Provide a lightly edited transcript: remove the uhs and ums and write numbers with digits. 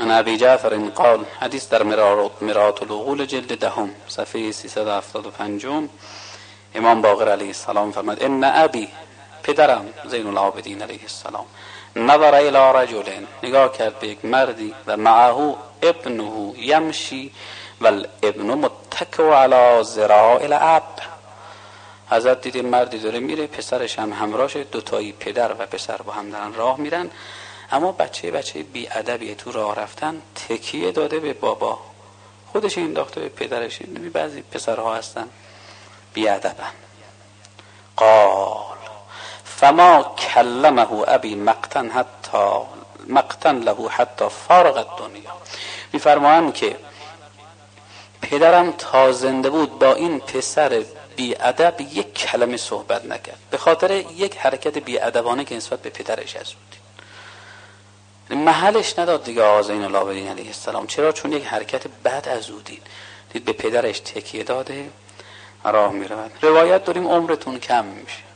عن ابی جعفر قال، حدیث در مرآة العقول جلد دهم صفحه 375. امام باقر علیه السلام فرمود ان ابی، پدرم زین العابدین علیه السلام، نظر الی رجل، نگاه کرد به یک مردی و معه ابنه یمشی و الابن متکئ علی ذراع الاب. حضرت دید مردی داره میره، پسرش هم همراهشه، دوتایی پدر و پسر با هم دارن راه میرن، اما بچه بی ادبیه، تو راه رفتن تکیه داده به بابا، خودش انداخته به پدرش. بعضی پسرها هستن بی ادبن. قال فما کلمه ابی مقتا له حتی فارغ الدنیا. میفرمایند که پدرم تا زنده بود با این پسر بی ادب یک کلمه صحبت نکرد، به خاطر یک حرکت بی ادبانه که نسبت به پدرش از بود. محلش نداد دیگه آقا زین العابدین علیه السلام. چرا؟ چون یک حرکت بد از او دید به پدرش تکیه داده، راه میرود. روایت داریم عمرتون کم میشه،